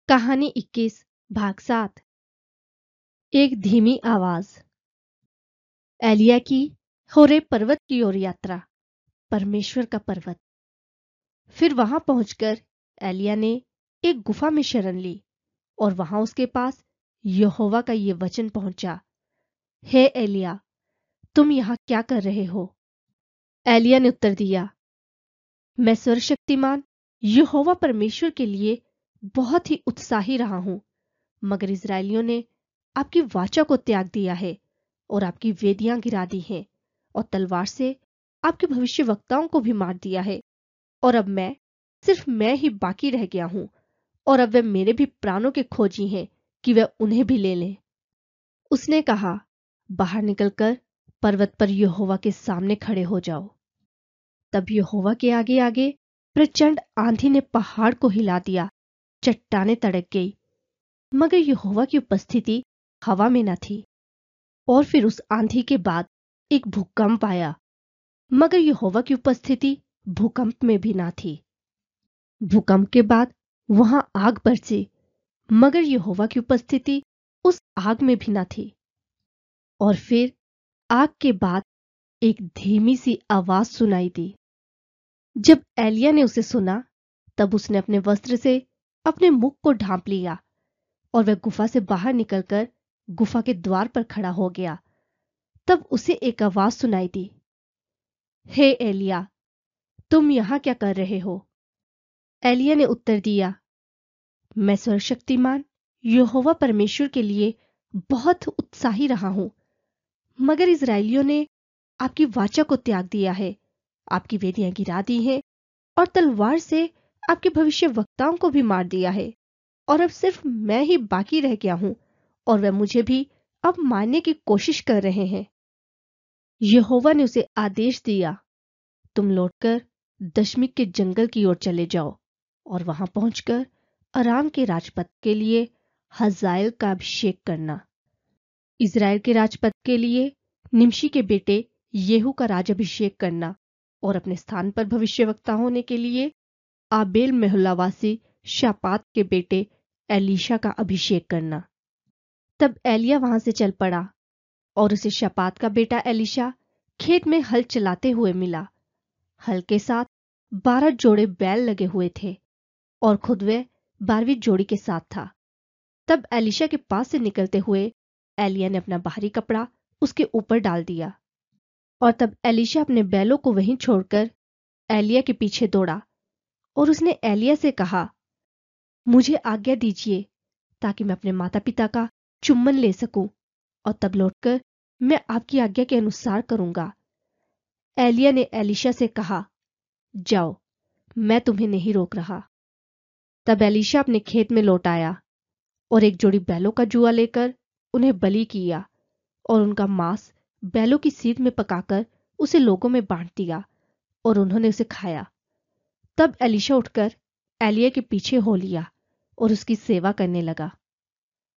कहानी 21 भाग 7। एक धीमी आवाज। एलिया की होरेब पर्वत की ओर यात्रा। परमेश्वर का पर्वत। फिर वहां पहुंचकर एलिया ने एक गुफा में शरण ली और वहां उसके पास यहोवा का ये वचन पहुंचा, हे एलिया, तुम यहां क्या कर रहे हो? एलिया ने उत्तर दिया, मैं सर्वशक्तिमान यहोवा परमेश्वर के लिए बहुत ही उत्साही रहा हूं, मगर इस्राएलियों ने आपकी वाचा को त्याग दिया है और आपकी वेदियां गिरा दी हैं और तलवार से आपके भविष्यवक्ताओं को भी मार दिया है। और अब सिर्फ मैं ही बाकी रह गया हूं और अब वे मेरे भी प्राणों के खोजी हैं कि वे उन्हें भी ले लें। उसने कहा, बाहर निकलकर पर्वत पर यहोवा के सामने खड़े हो जाओ। तब यहोवा के आगे आगे प्रचंड आंधी ने पहाड़ को हिला दिया, चट्टानें तड़क गई, मगर यहोवा की उपस्थिति हवा में न थी। और फिर उस आंधी के बाद एक भूकंप आया, मगर यहोवा की उपस्थिति भूकंप में भी ना थी। भूकंप के बाद वहां आग बरसी, मगर यहोवा की उपस्थिति उस आग में भी ना थी। और फिर आग के बाद एक धीमी सी आवाज सुनाई दी। जब एलिया ने उसे सुना, तब उसने अपने वस्त्र से अपने मुख को ढांप लिया और वह गुफा से बाहर निकलकर गुफा के द्वार पर खड़ा हो गया। तब उसे एक आवाज सुनाई दी, हे एलिया, तुम यहां क्या कर रहे हो? एलिया ने उत्तर दिया, मैं सर्वशक्तिमान यहोवा परमेश्वर के लिए बहुत उत्साही रहा हूं, मगर इस्राएलियों ने आपकी वाचा को त्याग दिया है, आपकी वेदियां गिरा दी हैं और तलवार से आपके भविष्यवक्ताओं को भी मार दिया है। और अब सिर्फ मैं ही बाकी रह गया हूं और वह मुझे भी अब मारने की कोशिश कर रहे हैं। यहोवा ने उसे आदेश दिया, तुम लौटकर दशमिक के जंगल की ओर चले जाओ और वहां पहुंचकर अराम के राजपद के लिए हजाएल का अभिषेक करना। इज़राइल के राजपद के लिए निमशी के बेटे येहू का राजाभिषेक करना और अपने स्थान पर भविष्यवक्ता होने के लिए आबेल मेहोलावासी शापात के बेटे एलीशा का अभिषेक करना। तब एलिया वहां से चल पड़ा और उसे शापात का बेटा एलीशा खेत में हल चलाते हुए मिला। हल के साथ 12 जोड़े बैल लगे हुए थे और खुद वह 12वीं जोड़ी के साथ था। तब एलीशा के पास से निकलते हुए एलिया ने अपना बाहरी कपड़ा उसके ऊपर डाल दिया और तब एलीशा अपने बैलों को वहीं छोड़कर एलिया के पीछे दौड़ा और उसने एलिया से कहा, मुझे आज्ञा दीजिए ताकि मैं अपने माता पिता का चुम्बन ले सकूं और तब लौटकर मैं आपकी आज्ञा के अनुसार करूंगा। एलिया ने एलीशा से कहा, जाओ, मैं तुम्हें नहीं रोक रहा। तब एलीशा अपने खेत में लौट आया और एक जोड़ी बैलों का जुआ लेकर उन्हें बलि किया और उनका मांस बैलों की सीध में पकाकर उसे लोगों में बांट दिया और उन्होंने उसे खाया। तब एलीशा उठकर एलिया के पीछे हो लिया और उसकी सेवा करने लगा।